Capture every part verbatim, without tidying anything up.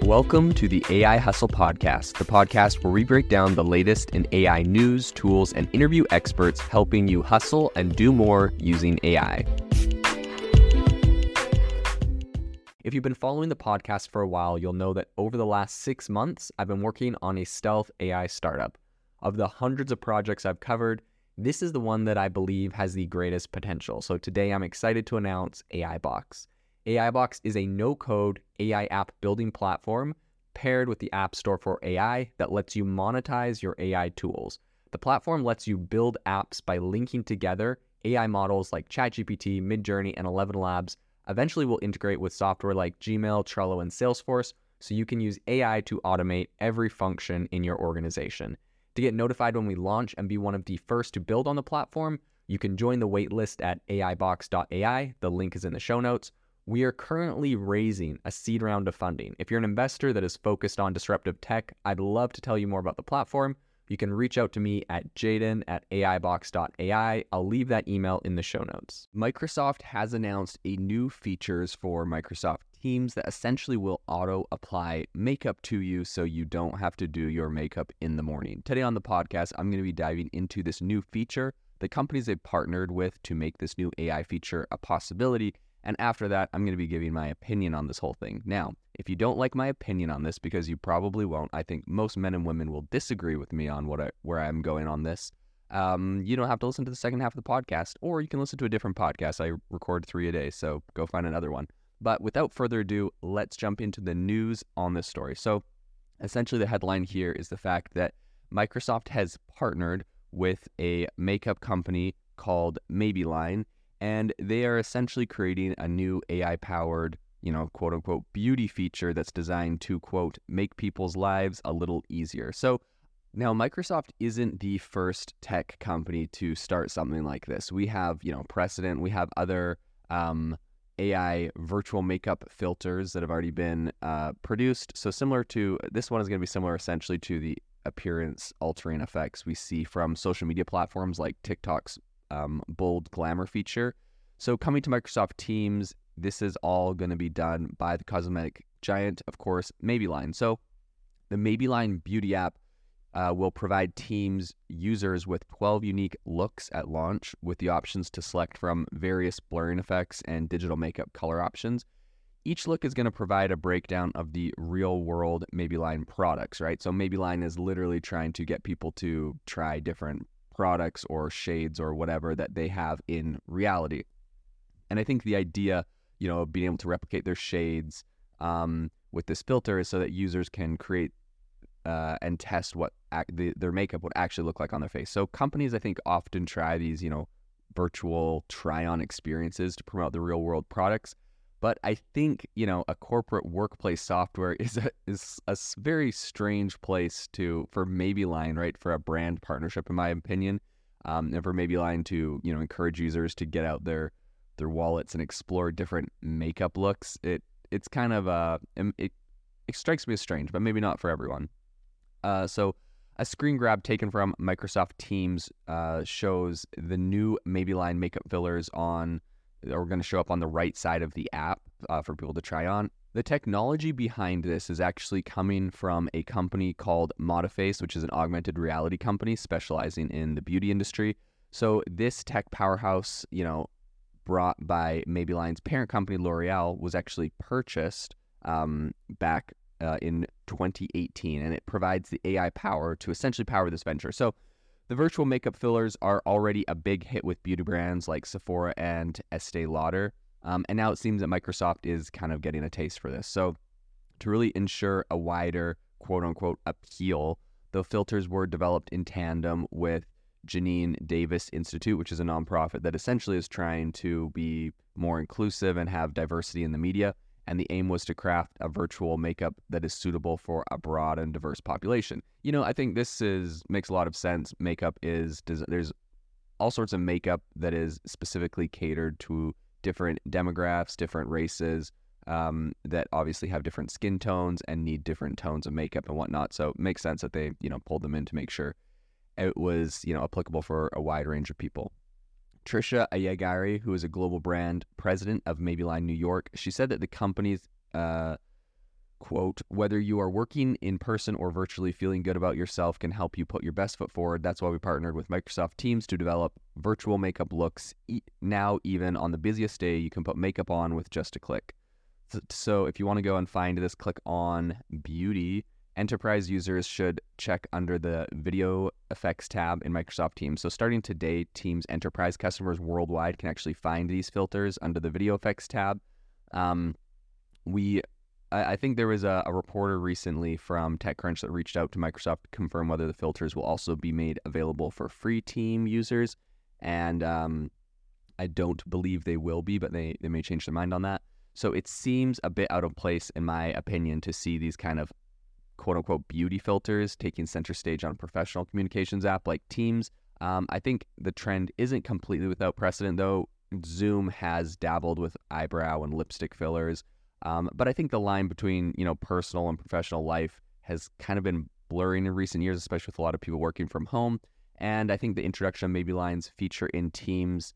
Welcome to the A I Hustle Podcast, the podcast where we break down the latest in A I news, tools, and interview experts helping you hustle and do more using A I. If you've been following the podcast for a while, you'll know that over the last six months, I've been working on a stealth A I startup. Of the hundreds of projects I've covered, this is the one that I believe has the greatest potential. So today I'm excited to announce AIBox. AIBox is a no-code A I app building platform paired with the App Store for A I that lets you monetize your A I tools. The platform lets you build apps by linking together A I models like ChatGPT, Midjourney, and Eleven Labs. Eventually will integrate with software like Gmail, Trello, and Salesforce, so you can use A I to automate every function in your organization. To get notified when we launch and be one of the first to build on the platform, you can join the waitlist at A I box dot A I. The link is in the show notes. We are currently raising a seed round of funding. If you're an investor that is focused on disruptive tech, I'd love to tell you more about the platform. You can reach out to me at jaden at A I box dot A I. I'll leave that email in the show notes. Microsoft has announced a new features for Microsoft Teams that essentially will auto-apply makeup to you so you don't have to do your makeup in the morning. Today on the podcast, I'm going to be diving into this new feature, the companies they've partnered with to make this new A I feature a possibility. And after that, I'm going to be giving my opinion on this whole thing. Now, if you don't like my opinion on this, because you probably won't, I think most men and women will disagree with me on what I, where I'm going on this. Um, you don't have to listen to the second half of the podcast, or you can listen to a different podcast. I record three a day, so go find another one. But without further ado, let's jump into the news on this story. So essentially the headline here is the fact that Microsoft has partnered with a makeup company called Maybelline, and they are essentially creating a new A I-powered, you know, quote-unquote, beauty feature that's designed to, quote, make people's lives a little easier. So now Microsoft isn't the first tech company to start something like this. We have, you know, precedent. We have other um, A I virtual makeup filters that have already been uh, produced. So similar to, this one is going to be similar essentially to the appearance-altering effects we see from social media platforms like TikTok's Um, bold glamour feature. So coming to Microsoft Teams, this is all going to be done by the cosmetic giant, of course, Maybelline. So the Maybelline beauty app uh, will provide Teams users with twelve unique looks at launch with the options to select from various blurring effects and digital makeup color options. Each look is going to provide a breakdown of the real world Maybelline products, right? So Maybelline is literally trying to get people to try different products or shades or whatever that they have in reality. And I think the idea, you know, of being able to replicate their shades um, with this filter is so that users can create uh, and test what ac- the, their makeup would actually look like on their face. So companies, I think, often try these, you know, virtual try-on experiences to promote the real-world products. But I think, you know, a corporate workplace software is a is a very strange place to for Maybelline, right? For a brand partnership, in my opinion, um, and for Maybelline to, you know, encourage users to get out their their wallets and explore different makeup looks. It it's kind of uh it it strikes me as strange, but maybe not for everyone. Uh, so a screen grab taken from Microsoft Teams uh, shows the new Maybelline makeup fillers on. Are going to show up on the right side of the app uh, for people to try on. The technology behind this is actually coming from a company called Modiface, which is an augmented reality company specializing in the beauty industry. So this tech powerhouse, you know, brought by Maybelline's parent company, L'Oreal, was actually purchased um, back uh, in twenty eighteen, and it provides the A I power to essentially power this venture. So the virtual makeup fillers are already a big hit with beauty brands like Sephora and Estee Lauder. Um, and now it seems that Microsoft is kind of getting a taste for this. So to really ensure a wider quote unquote appeal, the filters were developed in tandem with Janine Davis Institute, which is a nonprofit that essentially is trying to be more inclusive and have diversity in the media. And the aim was to craft a virtual makeup that is suitable for a broad and diverse population. You know, I think this is makes a lot of sense. Makeup is, there's all sorts of makeup that is specifically catered to different demographics, different races, um, that obviously have different skin tones and need different tones of makeup and whatnot. So it makes sense that they, you know, pulled them in to make sure it was, you know, applicable for a wide range of people. Trisha Ayagari, who is a global brand president of Maybelline New York, she said that the company's uh, quote, whether you are working in person or virtually, feeling good about yourself can help you put your best foot forward. That's why we partnered with Microsoft Teams to develop virtual makeup looks. Now, even on the busiest day, you can put makeup on with just a click. So if you want to go and find this, click on beauty. Enterprise users should check under the video effects tab in Microsoft Teams. So starting today, Teams enterprise customers worldwide can actually find these filters under the video effects tab. Um, we, I, I think there was a, a reporter recently from TechCrunch that reached out to Microsoft to confirm whether the filters will also be made available for free team users. And um, I don't believe they will be, but they, they may change their mind on that. So it seems a bit out of place, in my opinion, to see these kind of quote-unquote beauty filters taking center stage on a professional communications app like Teams. Um, I think the trend isn't completely without precedent, though. Zoom has dabbled with eyebrow and lipstick fillers. Um, but I think the line between, you know, personal and professional life has kind of been blurring in recent years, especially with a lot of people working from home. And I think the introduction of Maybe Lines feature in Teams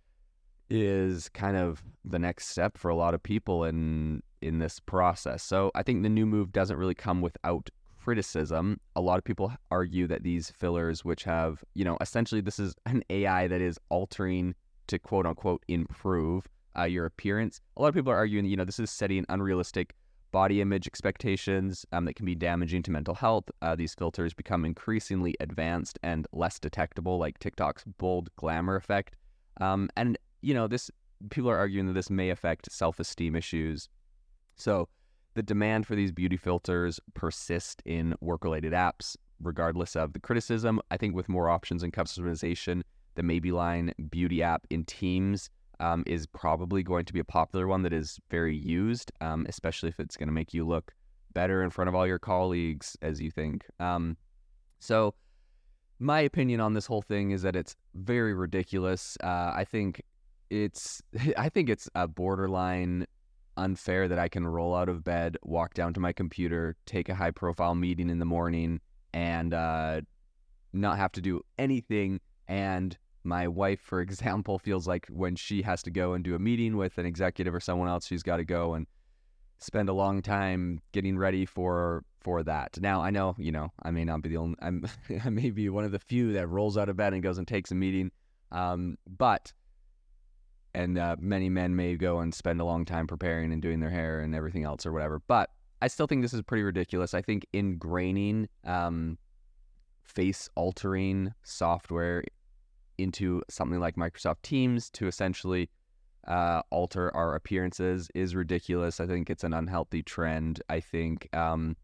is kind of the next step for a lot of people in in this process. So I think the new move doesn't really come without criticism. A lot of people argue that these fillers, which have, you know, essentially this is an A I that is altering to quote unquote improve uh, your appearance. A lot of people are arguing that, you know, this is setting unrealistic body image expectations um, that can be damaging to mental health. Uh, these filters become increasingly advanced and less detectable, like TikTok's bold glamour effect. Um, and you know, this people are arguing that this may affect self-esteem issues. So the demand for these beauty filters persist in work-related apps, regardless of the criticism. I think with more options and customization, the Maybe Line beauty app in Teams um, is probably going to be a popular one that is very used, um, especially if it's going to make you look better in front of all your colleagues, as you think. Um, so my opinion on this whole thing is that it's very ridiculous. Uh, I think It's, I think it's a borderline unfair that I can roll out of bed, walk down to my computer, take a high profile meeting in the morning, and uh, not have to do anything. And my wife, for example, feels like when she has to go and do a meeting with an executive or someone else, she's got to go and spend a long time getting ready for for that. Now, I know, you know, I may not be the only, I'm, I may be one of the few that rolls out of bed and goes and takes a meeting, um, but And uh, many men may go and spend a long time preparing and doing their hair and everything else or whatever. But I still think this is pretty ridiculous. I think ingraining um, face-altering software into something like Microsoft Teams to essentially uh, alter our appearances is ridiculous. I think it's an unhealthy trend. I think um,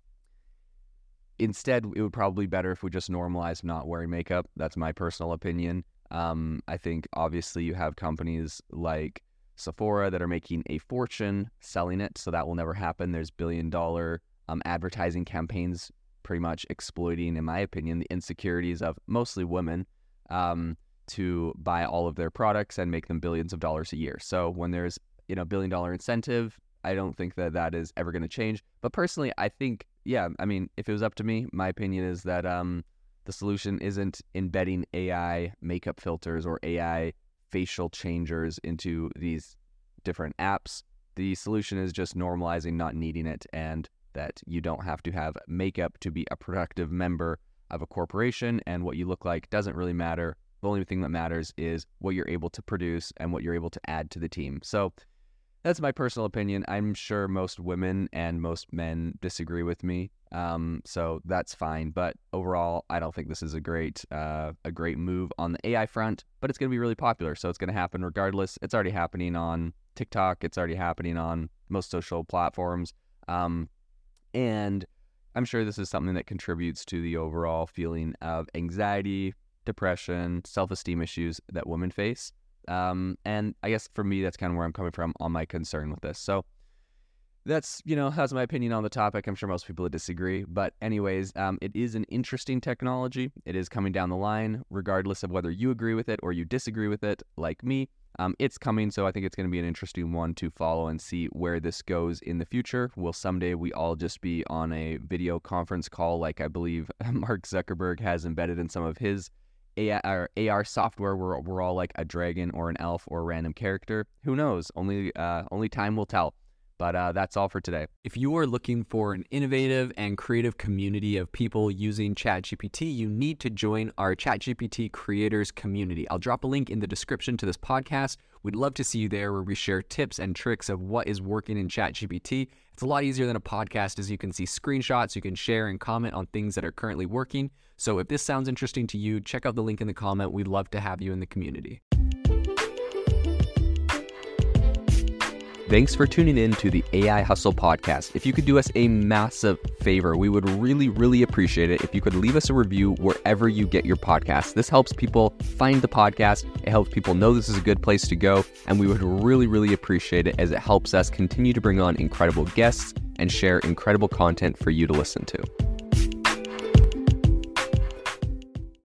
instead it would probably be better if we just normalize not wearing makeup. That's my personal opinion. Um, I think obviously you have companies like Sephora that are making a fortune selling it, so that will never happen. There's billion dollar um, advertising campaigns pretty much exploiting, in my opinion, the insecurities of mostly women um, to buy all of their products and make them billions of dollars a year. So when there's, you know, billion dollar incentive, I don't think that that is ever going to change. But personally, I think, yeah, I mean, if it was up to me, my opinion is that um, the solution isn't embedding A I makeup filters or A I facial changers into these different apps. The solution is just normalizing not needing it, and that you don't have to have makeup to be a productive member of a corporation, and what you look like doesn't really matter. The only thing that matters is what you're able to produce and what you're able to add to the team. So that's my personal opinion. I'm sure most women and most men disagree with me, um, so that's fine. But overall, I don't think this is a great uh, a great move on the A I front, but it's going to be really popular, so it's going to happen regardless. It's already happening on TikTok. It's already happening on most social platforms. Um, and I'm sure this is something that contributes to the overall feeling of anxiety, depression, self-esteem issues that women face. Um, and I guess for me, that's kind of where I'm coming from on my concern with this. So that's, you know, that's my opinion on the topic. I'm sure most people would disagree. But anyways, um, it is an interesting technology. It is coming down the line, regardless of whether you agree with it or you disagree with it, like me. Um, it's coming, so I think it's going to be an interesting one to follow and see where this goes in the future. Will someday we all just be on a video conference call like I believe Mark Zuckerberg has embedded in some of his A R, A R software where we're all like a dragon or an elf or a random character? Who knows? Only uh, only time will tell. But uh, that's all for today. If you are looking for an innovative and creative community of people using ChatGPT, you need to join our ChatGPT creators community. I'll drop a link in the description to this podcast. We'd love to see you there, where we share tips and tricks of what is working in ChatGPT. It's a lot easier than a podcast, as you can see screenshots, you can share and comment on things that are currently working. So if this sounds interesting to you, check out the link in the comment. We'd love to have you in the community. Thanks for tuning in to the A I Hustle podcast. If you could do us a massive favor, we would really, really appreciate it if you could leave us a review wherever you get your podcasts. This helps people find the podcast. It helps people know this is a good place to go. And we would really, really appreciate it, as it helps us continue to bring on incredible guests and share incredible content for you to listen to.